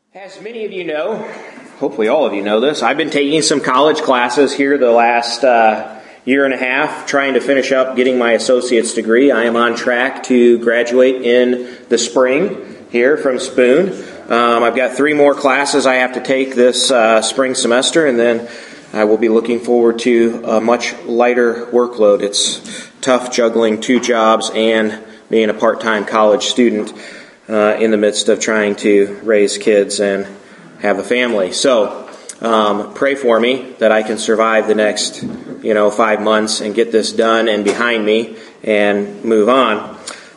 As many of you know, hopefully all of you know this, I've been taking some college classes here the last year and a half, trying to finish up getting my associate's degree. I am on track to graduate in the spring here from Spoon. I've got 3 more classes I have to take this spring semester, and then I will be looking forward to a much lighter workload. It's tough juggling 2 jobs and being a part-time college student in the midst of trying to raise kids and have a family. So pray for me that I can survive the next 5 months and get this done and behind me and move on.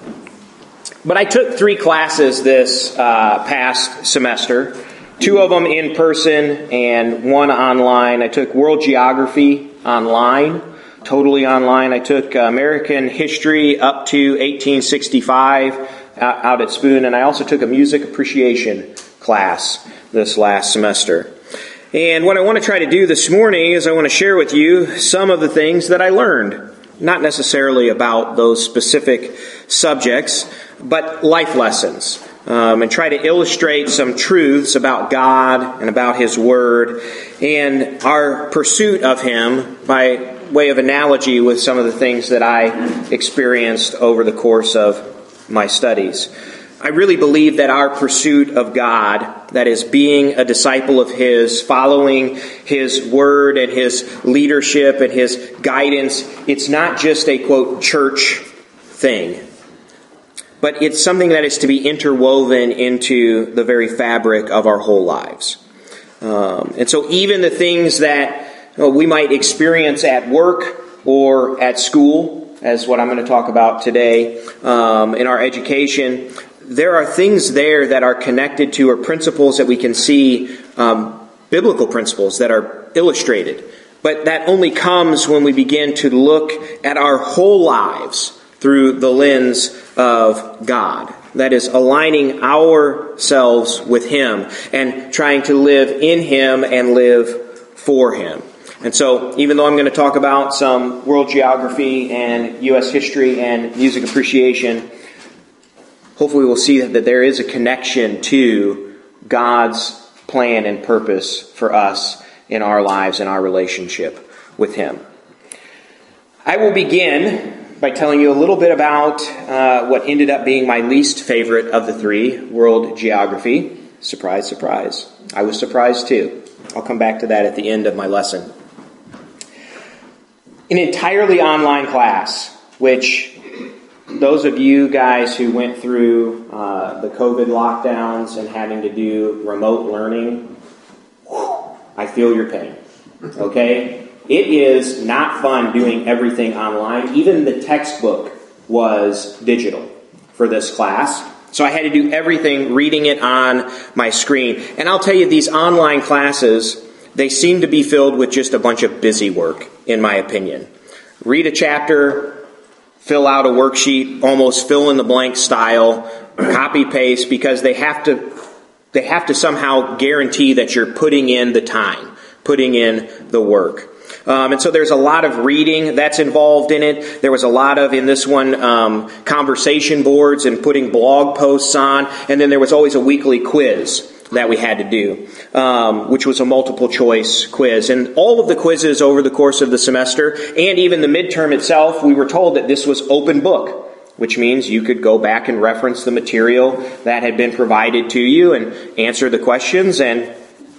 But I took 3 classes this past semester, 2 of them in person and 1 online. I took World Geography online, totally online. I took American History up to 1865 out at Spoon, and I also took a music appreciation class this last semester. And what I want to try to do this morning is I want to share with you some of the things that I learned, not necessarily about those specific subjects, but life lessons, and try to illustrate some truths about God and about His Word and our pursuit of Him by way of analogy with some of the things that I experienced over the course of my studies. I really believe that our pursuit of God, that is being a disciple of His, following His Word and His leadership and His guidance, it's not just a, quote, church thing, but it's something that is to be interwoven into the very fabric of our whole lives. And so even the things that we might experience at work or at school, as what I'm going to talk about today, in our education, there are things there that are connected to, or principles that we can see, biblical principles that are illustrated. But that only comes when we begin to look at our whole lives through the lens of God. That is, aligning ourselves with Him and trying to live in Him and live for Him. And so, even though I'm going to talk about some world geography and U.S. history and music appreciation, hopefully we'll see that there is a connection to God's plan and purpose for us in our lives and our relationship with Him. I will begin by telling you a little bit about what ended up being my least favorite of the 3, world geography. Surprise, surprise. I was surprised too. I'll come back to that at the end of my lesson. An entirely online class, which those of you guys who went through the COVID lockdowns and having to do remote learning, I feel your pain, okay? It is not fun doing everything online. Even the textbook was digital for this class. So I had to do everything, reading it on my screen. And I'll tell you, these online classes, they seem to be filled with just a bunch of busy work, in my opinion. Read a chapter, fill out a worksheet, almost fill-in-the-blank style, copy-paste, because they have to somehow guarantee that you're putting in the time, putting in the work. And so there's a lot of reading that's involved in it. There was a lot of, in this one, conversation boards and putting blog posts on. And then there was always a weekly quiz that we had to do, which was a multiple choice quiz. And all of the quizzes over the course of the semester, and even the midterm itself, we were told that this was open book, which means you could go back and reference the material that had been provided to you and answer the questions. And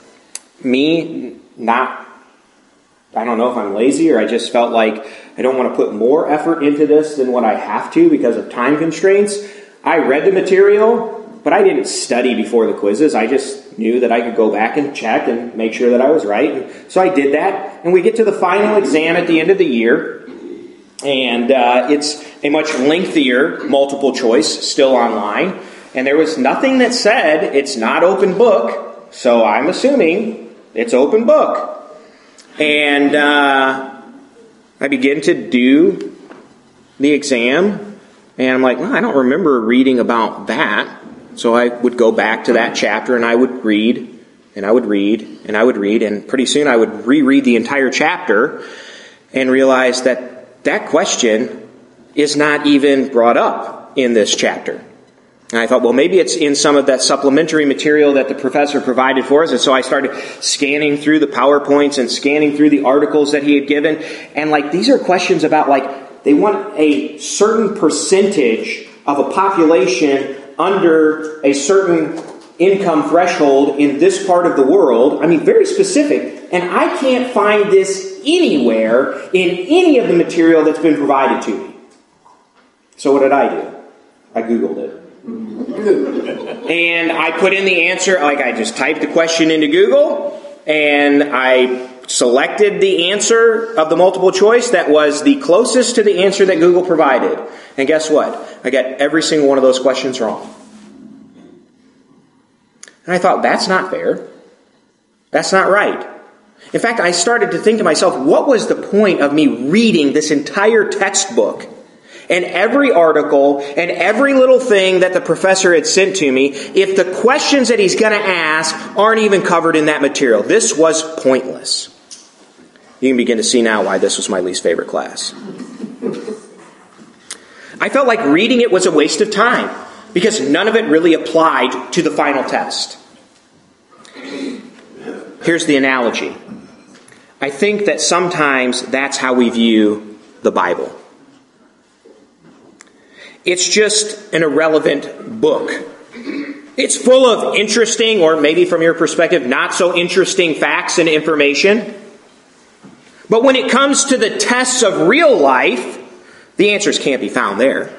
I don't know if I'm lazy or I just felt like I don't want to put more effort into this than what I have to because of time constraints. I read the material, but I didn't study before the quizzes. I just knew that I could go back and check and make sure that I was right. And so I did that. And we get to the final exam at the end of the year. And it's a much lengthier multiple choice, still online. And there was nothing that said it's not open book. So I'm assuming it's open book. And I begin to do the exam. And I'm like, well, I don't remember reading about that. So I would go back to that chapter and I would read, and I would read, and I would read, and pretty soon I would reread the entire chapter and realize that that question is not even brought up in this chapter. And I thought, well, maybe it's in some of that supplementary material that the professor provided for us. And so I started scanning through the PowerPoints and scanning through the articles that he had given. And these are questions about they want a certain percentage of a population under a certain income threshold in this part of the world. I mean, very specific. And I can't find this anywhere in any of the material that's been provided to me. So what did I do? I Googled it. And I put in the answer, I just typed the question into Google, and I selected the answer of the multiple choice that was the closest to the answer that Google provided. And guess what? I got every single one of those questions wrong. And I thought, that's not fair. That's not right. In fact, I started to think to myself, what was the point of me reading this entire textbook and every article and every little thing that the professor had sent to me if the questions that he's going to ask aren't even covered in that material? This was pointless. You can begin to see now why this was my least favorite class. I felt like reading it was a waste of time because none of it really applied to the final test. Here's the analogy. I think that sometimes that's how we view the Bible. It's just an irrelevant book. It's full of interesting, or maybe from your perspective, not so interesting facts and information. But when it comes to the tests of real life, the answers can't be found there.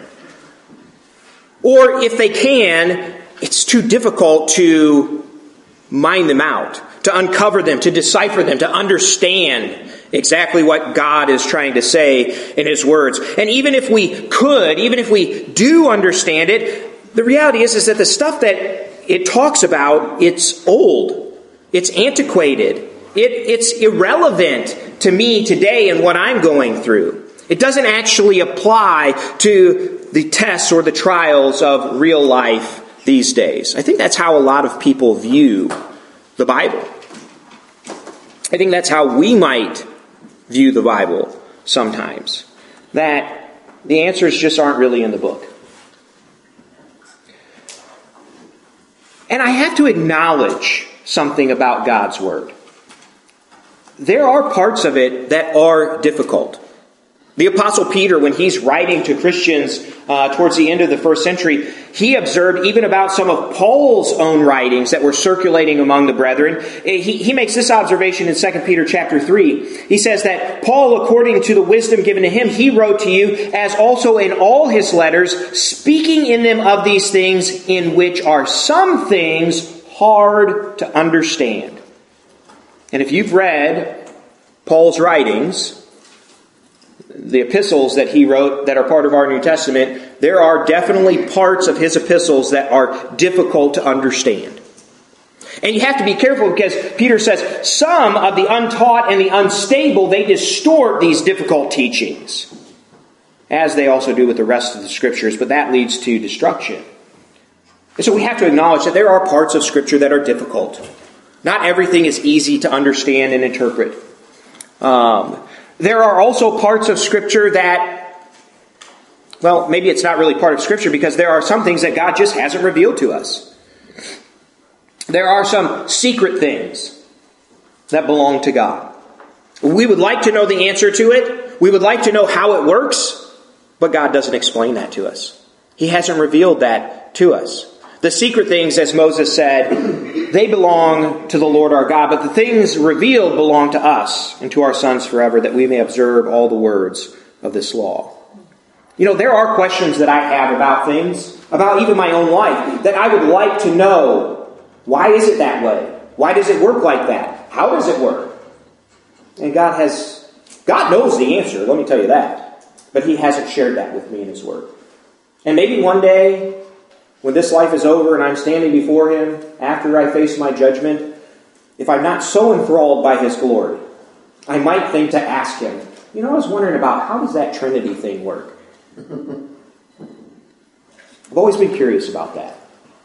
Or if they can, it's too difficult to mine them out, to uncover them, to decipher them, to understand exactly what God is trying to say in His words. And even if we do understand it, the reality is that the stuff that it talks about, it's old, it's antiquated, it's irrelevant to me today and what I'm going through. It doesn't actually apply to the tests or the trials of real life these days. I think that's how a lot of people view the Bible. I think that's how we might view the Bible sometimes. That the answers just aren't really in the book. And I have to acknowledge something about God's Word. There are parts of it that are difficult. The Apostle Peter, when he's writing to Christians towards the end of the first century, he observed even about some of Paul's own writings that were circulating among the brethren. He makes this observation in 2 Peter chapter 3. He says that Paul, according to the wisdom given to him, he wrote to you, as also in all his letters, speaking in them of these things, in which are some things hard to understand. And if you've read Paul's writings, the epistles that he wrote that are part of our New Testament, there are definitely parts of his epistles that are difficult to understand. And you have to be careful because Peter says some of the untaught and the unstable, they distort these difficult teachings, as they also do with the rest of the Scriptures, but that leads to destruction. And so we have to acknowledge that there are parts of Scripture that are difficult. Not everything is easy to understand and interpret. There are also parts of Scripture that, well, maybe it's not really part of Scripture because there are some things that God just hasn't revealed to us. There are some secret things that belong to God. We would like to know the answer to it. We would like to know how it works, but God doesn't explain that to us. He hasn't revealed that to us. The secret things, as Moses said, they belong to the Lord our God, but the things revealed belong to us and to our sons forever, that we may observe all the words of this law. You know, there are questions that I have about things, about even my own life, that I would like to know. Why is it that way? Why does it work like that? How does it work? And God knows the answer, let me tell you that. But He hasn't shared that with me in His Word. And maybe one day, when this life is over and I'm standing before Him, after I face my judgment, if I'm not so enthralled by His glory, I might think to ask Him, I was wondering about how does that Trinity thing work? I've always been curious about that.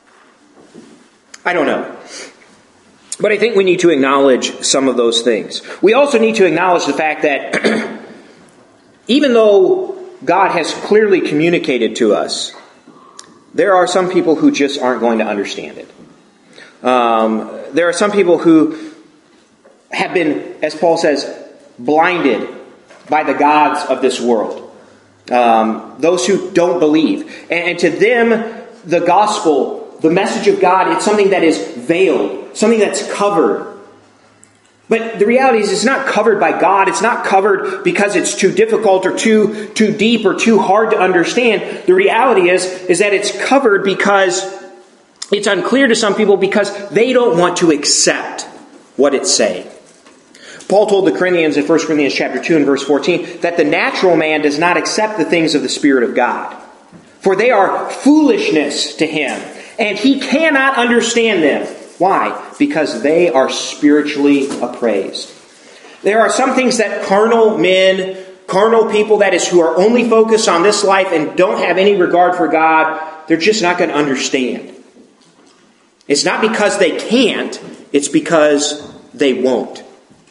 I don't know. But I think we need to acknowledge some of those things. We also need to acknowledge the fact that even though God has clearly communicated to us there are some people who just aren't going to understand it. There are some people who have been, as Paul says, blinded by the gods of this world. Those who don't believe. And to them, the gospel, the message of God, it's something that is veiled, something that's covered. But the reality is it's not covered by God. It's not covered because it's too difficult or too deep or too hard to understand. The reality is that it's covered because it's unclear to some people because they don't want to accept what it's saying. Paul told the Corinthians in 1 Corinthians chapter 2 and verse 14 that the natural man does not accept the things of the Spirit of God, for they are foolishness to him, and he cannot understand them. Why? Because they are spiritually appraised. There are some things that carnal men, carnal people, that is, who are only focused on this life and don't have any regard for God, they're just not going to understand. It's not because they can't, it's because they won't.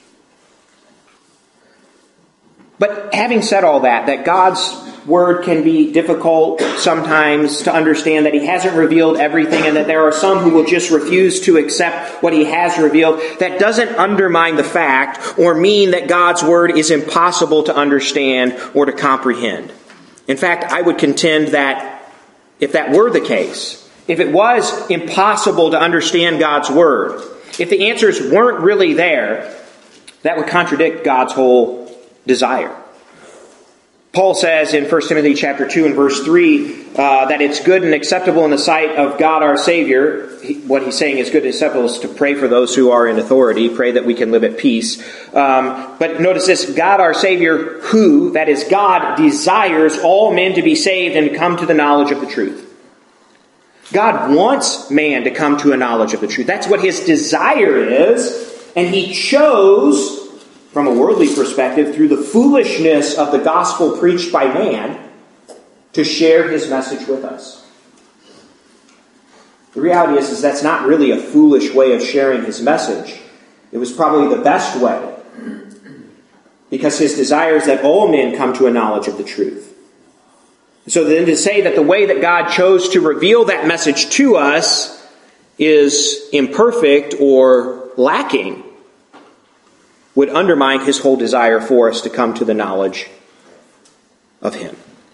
But having said all that God's Word can be difficult sometimes to understand, that He hasn't revealed everything, and that there are some who will just refuse to accept what He has revealed, that doesn't undermine the fact or mean that God's Word is impossible to understand or to comprehend. In fact, I would contend that if that were the case, if it was impossible to understand God's Word, if the answers weren't really there, that would contradict God's whole desire. Paul says in 1 Timothy chapter 2 and verse 3 that it's good and acceptable in the sight of God our Savior. What he's saying is good and acceptable is to pray for those who are in authority, pray that we can live at peace. But notice this, God our Savior, who, that is God, desires all men to be saved and come to the knowledge of the truth. God wants man to come to a knowledge of the truth. That's what His desire is, and He chose, from a worldly perspective, through the foolishness of the gospel preached by man, to share His message with us. The reality is that's not really a foolish way of sharing His message. It was probably the best way, because His desire is that all men come to a knowledge of the truth. So then to say that the way that God chose to reveal that message to us is imperfect or lacking would undermine His whole desire for us to come to the knowledge of Him.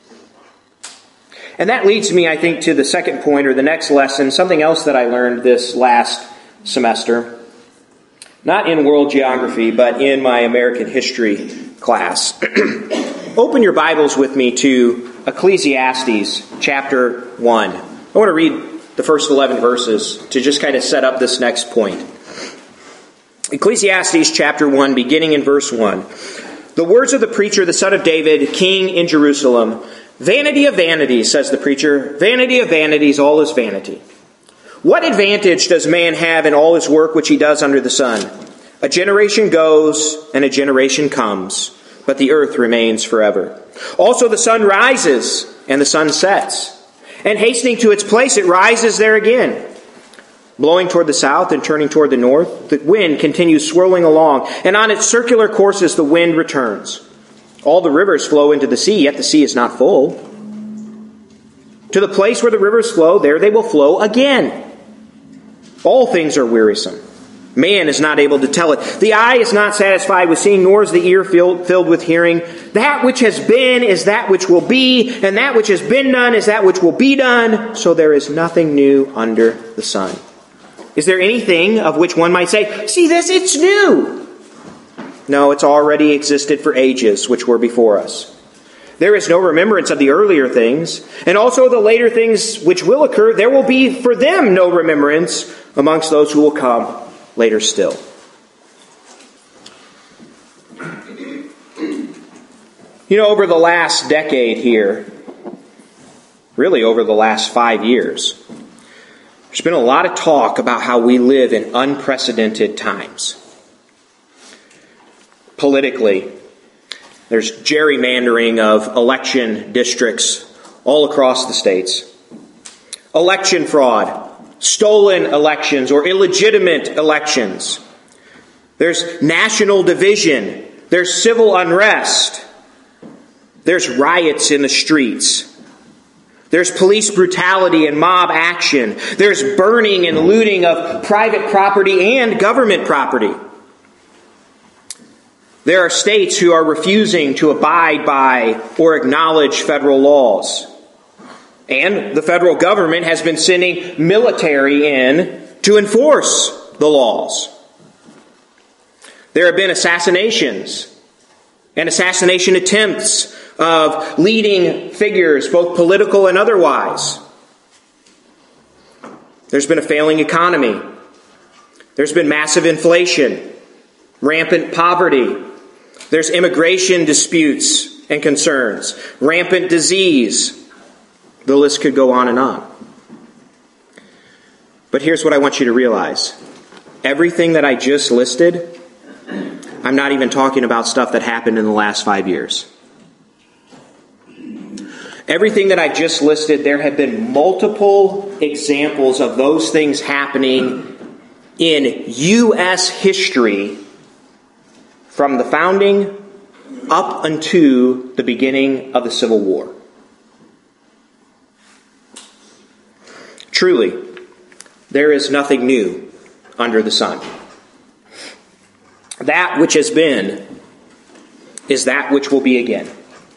And that leads me, I think, to the second point, or the next lesson, something else that I learned this last semester. Not in world geography, but in my American history class. Open your Bibles with me to Ecclesiastes chapter 1. I want to read the first 11 verses to just kind of set up this next point. Ecclesiastes chapter 1, beginning in verse 1. The words of the preacher, the son of David, king in Jerusalem. Vanity of vanities, says the preacher. Vanity of vanities, all is vanity. What advantage does man have in all his work which he does under the sun? A generation goes and a generation comes, but the earth remains forever. Also the sun rises and the sun sets, and hastening to its place it rises there again. Blowing toward the south and turning toward the north, the wind continues swirling along, and on its circular courses the wind returns. All the rivers flow into the sea, yet the sea is not full. To the place where the rivers flow, there they will flow again. All things are wearisome. Man is not able to tell it. The eye is not satisfied with seeing, nor is the ear filled with hearing. That which has been is that which will be, and that which has been done is that which will be done. So there is nothing new under the sun. Is there anything of which one might say, see this, it's new? No, it's already existed for ages which were before us. There is no remembrance of the earlier things, and also the later things which will occur, there will be for them no remembrance amongst those who will come later still. You know, over the last decade here, really over the last 5 years, there's been a lot of talk about how we live in unprecedented times. Politically, there's gerrymandering of election districts all across the states. Election fraud, stolen elections or illegitimate elections. There's national division. There's civil unrest. There's riots in the streets. There's police brutality and mob action. There's burning and looting of private property and government property. There are states who are refusing to abide by or acknowledge federal laws. And the federal government has been sending military in to enforce the laws. There have been assassinations and assassination attempts of leading figures, both political and otherwise. There's been a failing economy. There's been massive inflation, rampant poverty. There's immigration disputes and concerns, rampant disease. The list could go on and on. But here's what I want you to realize. Everything that I just listed, I'm not even talking about stuff that happened in the last 5 years. Everything that I just listed, there have been multiple examples of those things happening in U.S. history from the founding up until the beginning of the Civil War. Truly, there is nothing new under the sun. That which has been is that which will be again.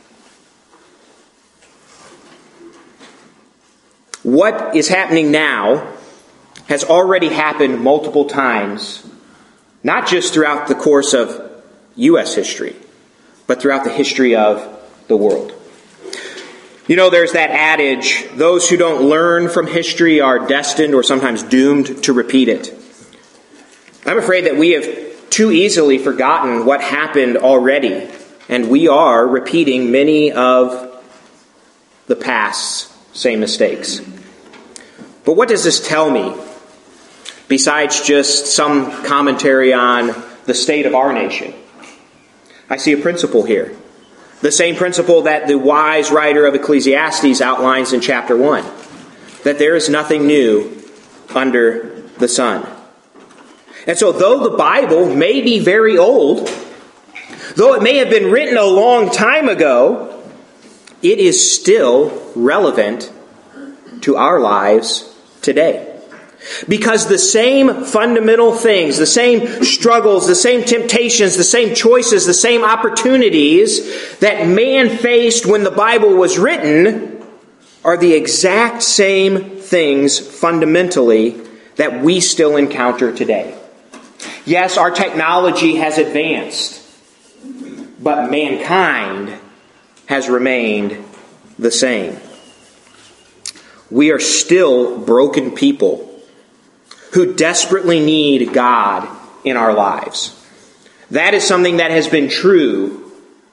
What is happening now has already happened multiple times, not just throughout the course of U.S. history, but throughout the history of the world. You know, there's that adage, those who don't learn from history are destined or sometimes doomed to repeat it. I'm afraid that we have too easily forgotten what happened already, and we are repeating many of the past's same mistakes. But what does this tell me, besides just some commentary on the state of our nation? I see a principle here. The same principle that the wise writer of Ecclesiastes outlines in chapter 1. That there is nothing new under the sun. And so though the Bible may be very old, though it may have been written a long time ago, it is still relevant to our lives today. Because the same fundamental things, the same struggles, the same temptations, the same choices, the same opportunities that man faced when the Bible was written are the exact same things fundamentally that we still encounter today. Yes, our technology has advanced, but mankind has remained the same. We are still broken people who desperately need God in our lives. That is something that has been true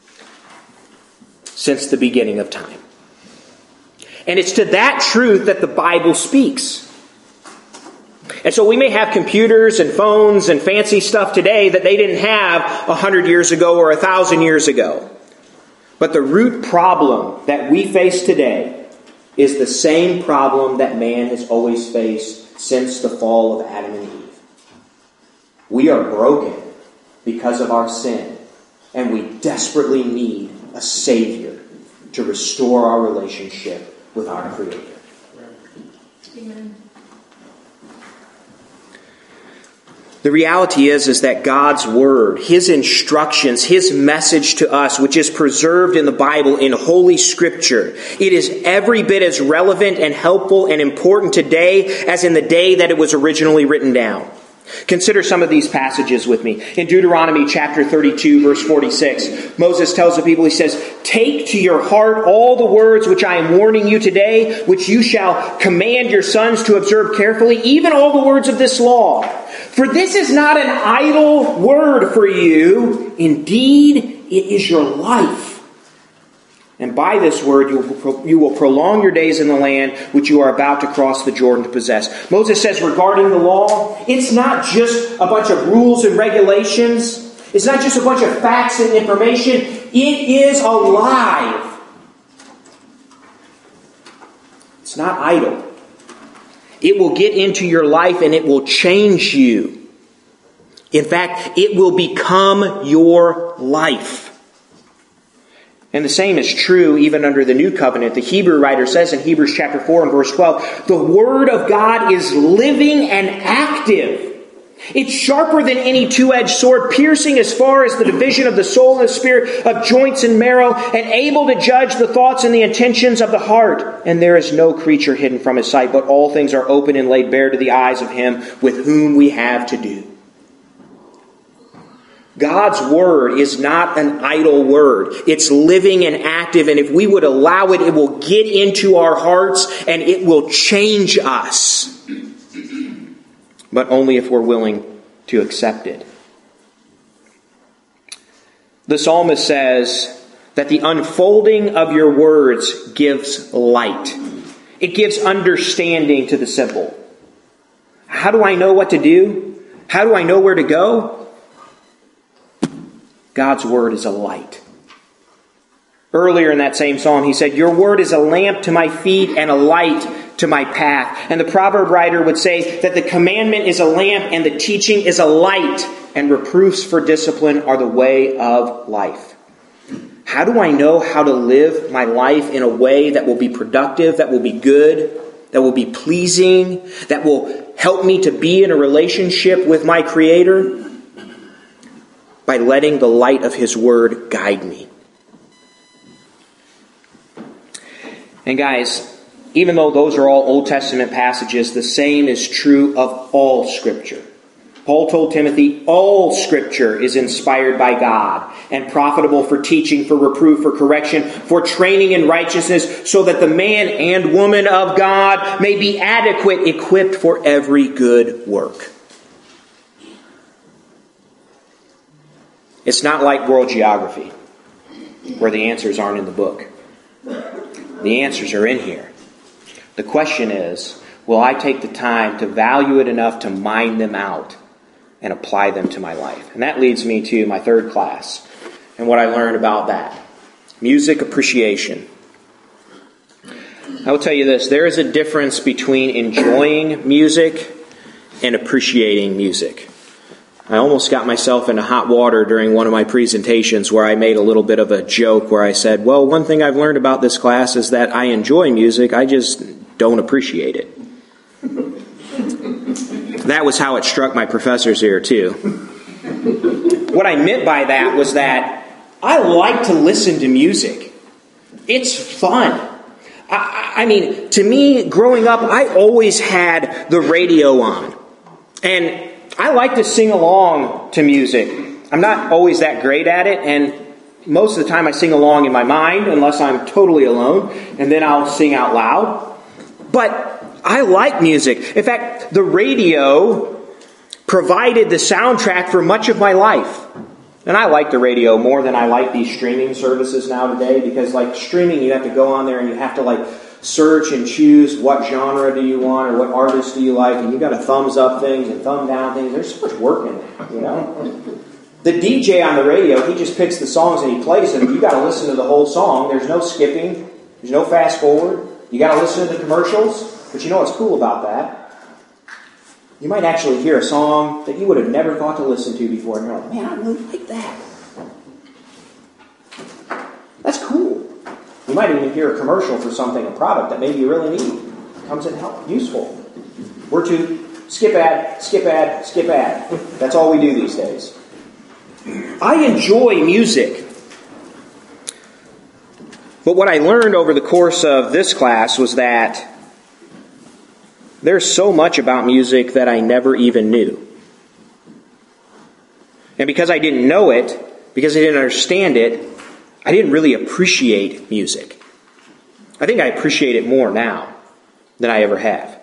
since the beginning of time. And it's to that truth that the Bible speaks. And so we may have computers and phones and fancy stuff today that they didn't have 100 years ago or 1,000 years ago. But the root problem that we face today is the same problem that man has always faced since the fall of Adam and Eve. We are broken because of our sin, and we desperately need a Savior to restore our relationship with our Creator. Amen. The reality is that God's Word, His instructions, His message to us, which is preserved in the Bible in Holy Scripture, it is every bit as relevant and helpful and important today as in the day that it was originally written down. Consider some of these passages with me. In Deuteronomy chapter 32, verse 46, Moses tells the people, he says, "Take to your heart all the words which I am warning you today, which you shall command your sons to observe carefully, even all the words of this law. For this is not an idle word for you. Indeed, it is your life. And by this word you will prolong your days in the land which you are about to cross the Jordan to possess." Moses says regarding the law, it's not just a bunch of rules and regulations. It's not just a bunch of facts and information. It is alive. It's not idle. It will get into your life and it will change you. In fact, it will become your life. And the same is true even under the New Covenant. The Hebrew writer says in Hebrews chapter 4 and verse 12, the Word of God is living and active. It's sharper than any two-edged sword, piercing as far as the division of the soul and the spirit, of joints and marrow, and able to judge the thoughts and the intentions of the heart. And there is no creature hidden from His sight, but all things are open and laid bare to the eyes of Him with whom we have to do. God's Word is not an idle word. It's living and active, and if we would allow it, it will get into our hearts and it will change us. But only if we're willing to accept it. The psalmist says that the unfolding of your words gives light. It gives understanding to the simple. How do I know what to do? How do I know where to go? God's Word is a light. Earlier in that same psalm, he said, your Word is a lamp to my feet and a light to my path. And the proverb writer would say that the commandment is a lamp and the teaching is a light, and reproofs for discipline are the way of life. How do I know how to live my life in a way that will be productive, that will be good, that will be pleasing, that will help me to be in a relationship with my Creator? By letting the light of His Word guide me. And guys, even though those are all Old Testament passages, the same is true of all Scripture. Paul told Timothy, all Scripture is inspired by God and profitable for teaching, for reproof, for correction, for training in righteousness, so that the man and woman of God may be adequate, equipped for every good work. It's not like world geography, where the answers aren't in the book. The answers are in here. The question is, will I take the time to value it enough to mine them out and apply them to my life? And that leads me to my third class and what I learned about that. Music appreciation. I will tell you this, there is a difference between enjoying music and appreciating music. I almost got myself into hot water during one of my presentations where I made a little bit of a joke where I said, well, one thing I've learned about this class is that I enjoy music, I just don't appreciate it. That was how it struck my professors here, too. What I meant by that was that I like to listen to music. It's fun. I mean, to me, growing up, I always had the radio on. And I like to sing along to music. I'm not always that great at it, and most of the time I sing along in my mind, unless I'm totally alone, and then I'll sing out loud. But I like music. In fact, the radio provided the soundtrack for much of my life. And I like the radio more than I like these streaming services now today, because like streaming, you have to go on there and you have to like search and choose what genre do you want or what artist do you like, and you got to thumbs up things and thumb down things. There's so much work in that, you know. The DJ on the radio, he just picks the songs and he plays them. You got to listen to the whole song. There's no skipping. There's no fast forward. You got to listen to the commercials. But you know what's cool about that? You might actually hear a song that you would have never thought to listen to before, and you're like, man, I really like that. That's cool. You might even hear a commercial for something, a product that maybe you really need. Comes in help, useful. We're to skip ad, skip ad, skip ad. That's all we do these days. I enjoy music. But what I learned over the course of this class was that there's so much about music that I never even knew. And because I didn't know it, because I didn't understand it, I didn't really appreciate music. I think I appreciate it more now than I ever have.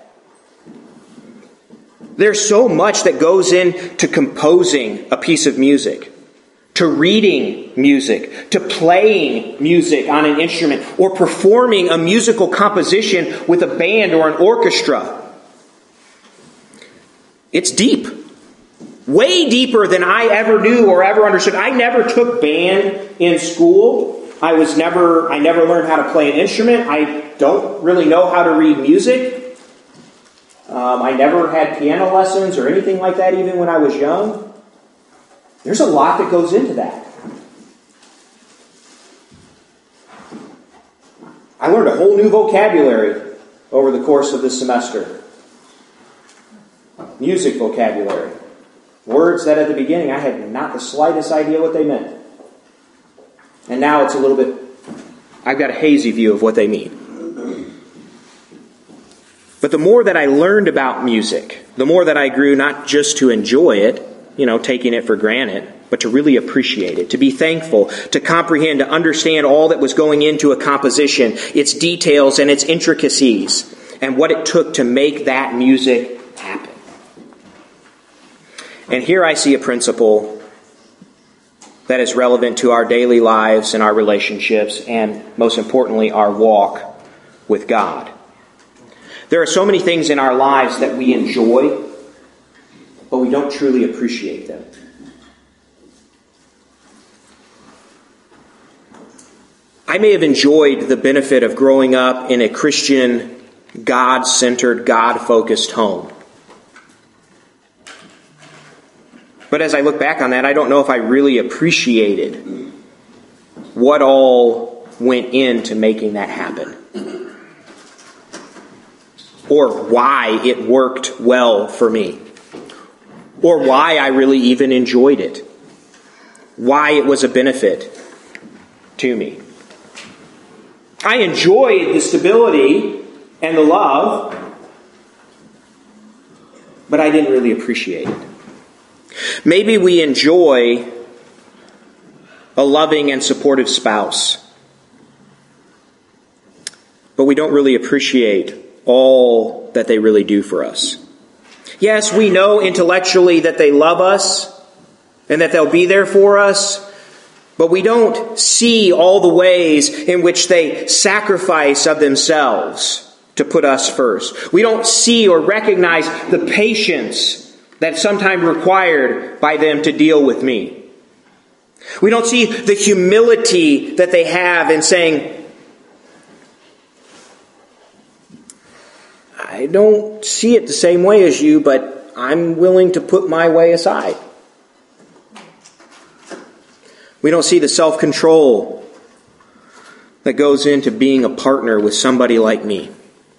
There's so much that goes into composing a piece of music, to reading music, to playing music on an instrument, or performing a musical composition with a band or an orchestra. It's deep. Way deeper than I ever knew or ever understood. I never took band in school. I never learned how to play an instrument. I don't really know how to read music. I never had piano lessons or anything like that even when I was young. There's a lot that goes into that. I learned a whole new vocabulary over the course of this semester. Music vocabulary. Words that at the beginning I had not the slightest idea what they meant. And now it's a little bit, I've got a hazy view of what they mean. But the more that I learned about music, the more that I grew not just to enjoy it, taking it for granted, but to really appreciate it, to be thankful, to comprehend, to understand all that was going into a composition, its details and its intricacies, and what it took to make that music happen. And here I see a principle that is relevant to our daily lives and our relationships, and most importantly, our walk with God. There are so many things in our lives that we enjoy, but we don't truly appreciate them. I may have enjoyed the benefit of growing up in a Christian, God-centered, God-focused home. But as I look back on that, I don't know if I really appreciated what all went into making that happen. Or why it worked well for me. Or why I really even enjoyed it. Why it was a benefit to me. I enjoyed the stability and the love, but I didn't really appreciate it. Maybe we enjoy a loving and supportive spouse, but we don't really appreciate all that they really do for us. Yes, we know intellectually that they love us and that they'll be there for us, but we don't see all the ways in which they sacrifice of themselves to put us first. We don't see or recognize the patience that's sometimes required by them to deal with me. We don't see the humility that they have in saying, I don't see it the same way as you, but I'm willing to put my way aside. We don't see the self-control that goes into being a partner with somebody like me.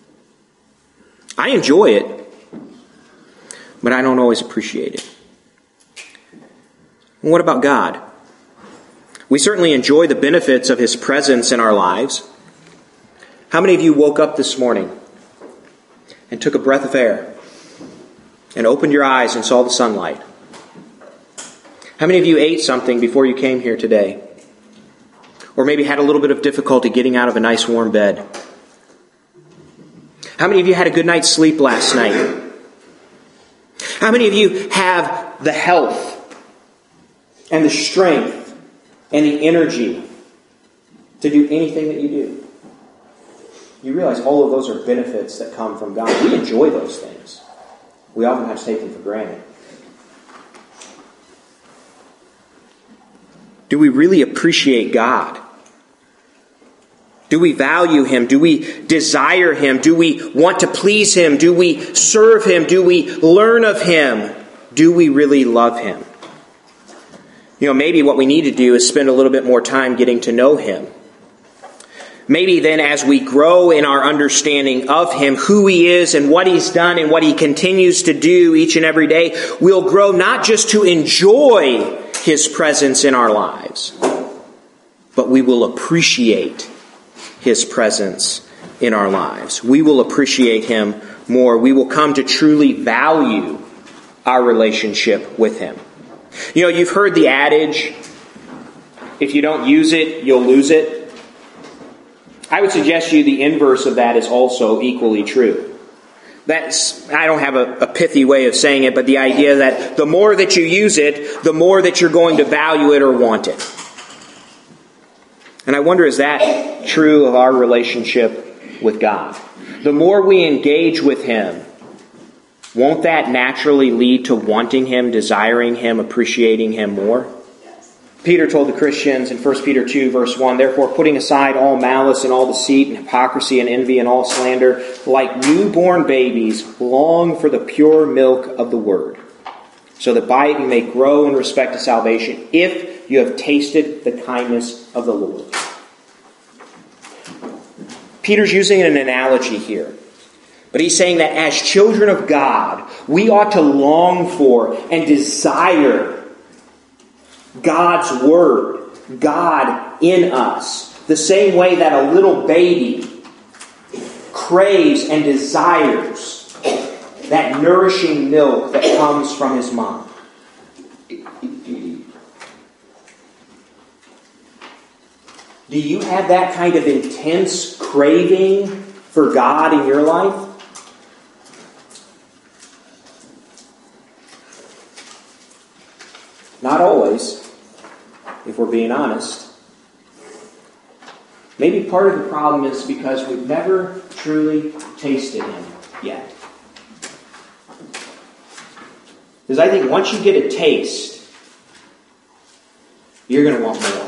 I enjoy it, but I don't always appreciate it. And what about God? We certainly enjoy the benefits of His presence in our lives. How many of you woke up this morning and took a breath of air and opened your eyes and saw the sunlight? How many of you ate something before you came here today? Or maybe had a little bit of difficulty getting out of a nice warm bed? How many of you had a good night's sleep last night? How many of you have the health and the strength and the energy to do anything that you do? You realize all of those are benefits that come from God. We enjoy those things. We often have to take them for granted. Do we really appreciate God? Do we value Him? Do we desire Him? Do we want to please Him? Do we serve Him? Do we learn of Him? Do we really love Him? Maybe what we need to do is spend a little bit more time getting to know Him. Maybe then as we grow in our understanding of Him, who He is and what He's done and what He continues to do each and every day, we'll grow not just to enjoy His presence in our lives, but we will appreciate His presence in our lives. We will appreciate Him more. We will come to truly value our relationship with Him. You've heard the adage, if you don't use it, you'll lose it. I would suggest to you the inverse of that is also equally true. I don't have a pithy way of saying it, but the idea that the more that you use it, the more that you're going to value it or want it. And I wonder, is that true of our relationship with God? The more we engage with Him, won't that naturally lead to wanting Him, desiring Him, appreciating Him more? Peter told the Christians in 1 Peter 2, verse 1, "Therefore, putting aside all malice and all deceit and hypocrisy and envy and all slander, like newborn babies, long for the pure milk of the word, so that by it you may grow in respect to salvation, if you have tasted the kindness of the Lord." Peter's using an analogy here. But he's saying that as children of God, we ought to long for and desire God's Word, God in us, the same way that a little baby craves and desires that nourishing milk that comes from his mom. Do you have that kind of intense craving for God in your life? Not always, if we're being honest. Maybe part of the problem is because we've never truly tasted Him yet. Because I think once you get a taste, you're going to want more.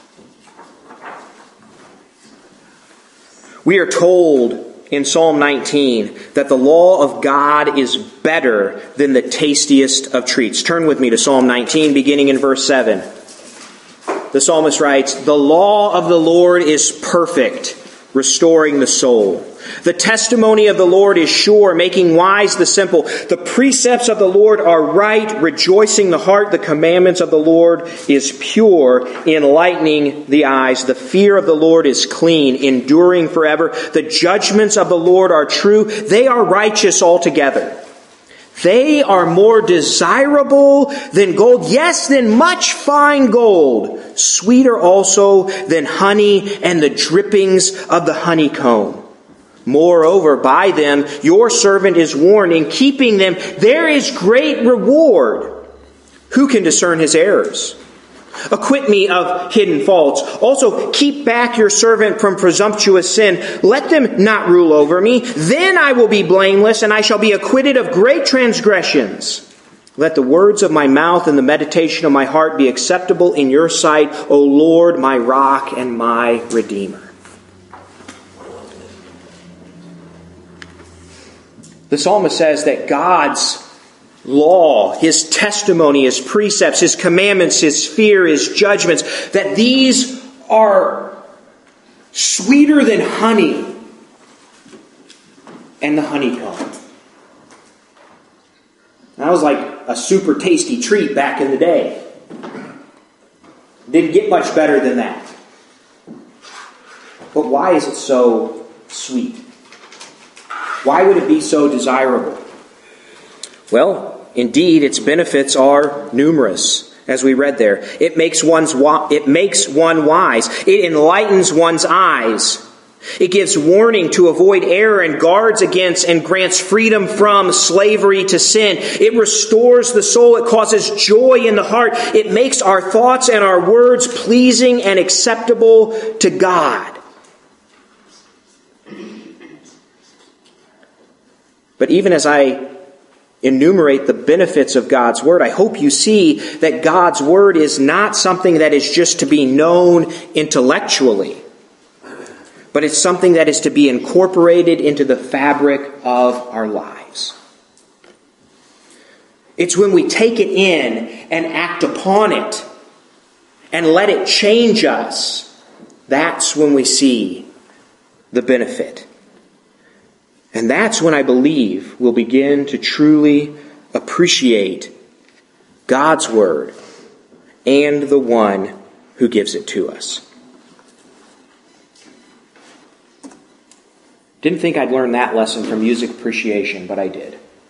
We are told in Psalm 19 that the law of God is better than the tastiest of treats. Turn with me to Psalm 19, beginning in verse 7. The psalmist writes, "The law of the Lord is perfect, restoring the soul. The testimony of the Lord is sure, making wise the simple. The precepts of the Lord are right, rejoicing the heart. The commandments of the Lord is pure, enlightening the eyes. The fear of the Lord is clean, enduring forever. The judgments of the Lord are true. They are righteous altogether. They are more desirable than gold, yes, than much fine gold, sweeter also than honey and the drippings of the honeycomb. Moreover, by them your servant is warned. In keeping them there is great reward. Who can discern his errors? Acquit me of hidden faults. Also keep back your servant from presumptuous sin. Let them not rule over me. Then I will be blameless, and I shall be acquitted of great transgressions. Let the words of my mouth and the meditation of my heart be acceptable in your sight, O Lord, my rock and my redeemer." The psalmist says that God's law, His testimony, His precepts, His commandments, His fear, His judgments, that these are sweeter than honey and the honeycomb. That was like a super tasty treat back in the day. Didn't get much better than that. But why is it so sweet? Why would it be so desirable? Well, indeed, its benefits are numerous, as we read there. It makes one wise. It enlightens one's eyes. It gives warning to avoid error and guards against and grants freedom from slavery to sin. It restores the soul. It causes joy in the heart. It makes our thoughts and our words pleasing and acceptable to God. But even as I enumerate the benefits of God's Word, I hope you see that God's Word is not something that is just to be known intellectually, but it's something that is to be incorporated into the fabric of our lives. It's when we take it in and act upon it and let it change us, that's when we see the benefit. And that's when I believe we'll begin to truly appreciate God's Word and the one who gives it to us. Didn't think I'd learn that lesson from music appreciation, but I did.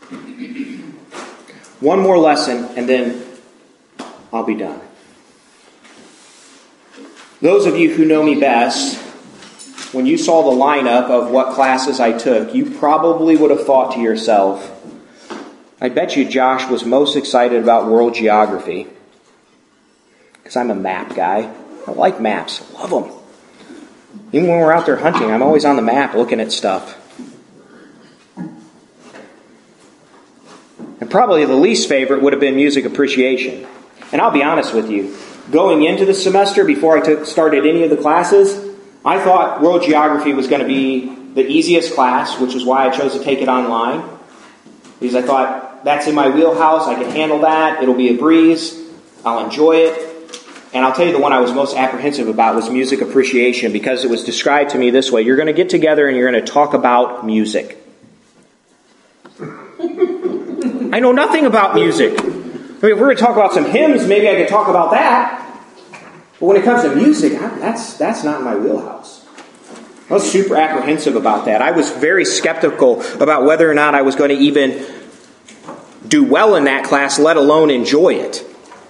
One more lesson, and then I'll be done. Those of you who know me best, when you saw the lineup of what classes I took, you probably would have thought to yourself, I bet you Josh was most excited about world geography. Because I'm a map guy. I like maps. I love them. Even when we're out there hunting, I'm always on the map looking at stuff. And probably the least favorite would have been music appreciation. And I'll be honest with you, going into the semester, before I started any of the classes, I thought world geography was going to be the easiest class, which is why I chose to take it online. Because I thought, that's in my wheelhouse, I can handle that, it'll be a breeze, I'll enjoy it. And I'll tell you the one I was most apprehensive about was music appreciation, because it was described to me this way. You're going to get together and you're going to talk about music. I know nothing about music. I mean, if we're going to talk about some hymns, maybe I could talk about that. But when it comes to music, that's not my wheelhouse. I was super apprehensive about that. I was very skeptical about whether or not I was going to even do well in that class, let alone enjoy it.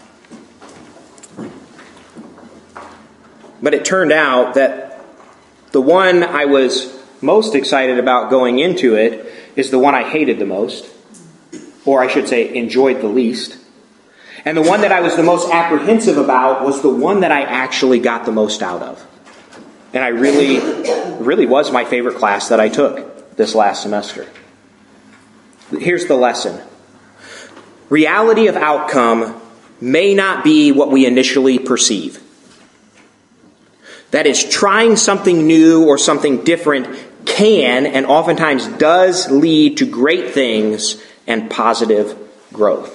But it turned out that the one I was most excited about going into it is the one I hated the most, or I should say enjoyed the least. And the one that I was the most apprehensive about was the one that I actually got the most out of. And I really was my favorite class that I took this last semester. Here's the lesson. Reality of outcome may not be what we initially perceive. That is, trying something new or something different can and oftentimes does lead to great things and positive growth.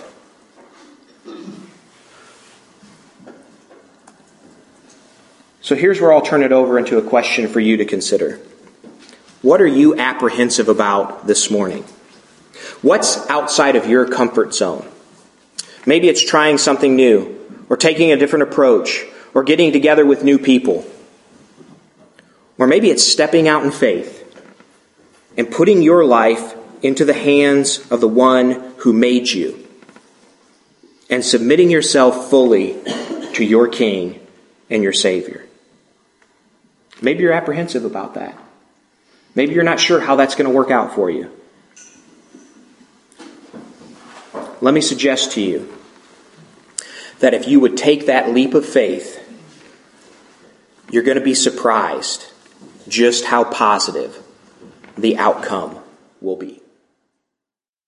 So here's where I'll turn it over into a question for you to consider. What are you apprehensive about this morning? What's outside of your comfort zone? Maybe it's trying something new, or taking a different approach, or getting together with new people. Or maybe it's stepping out in faith and putting your life into the hands of the one who made you and submitting yourself fully to your King and your Savior. Maybe you're apprehensive about that. Maybe you're not sure how that's going to work out for you. Let me suggest to you that if you would take that leap of faith, you're going to be surprised just how positive the outcome will be.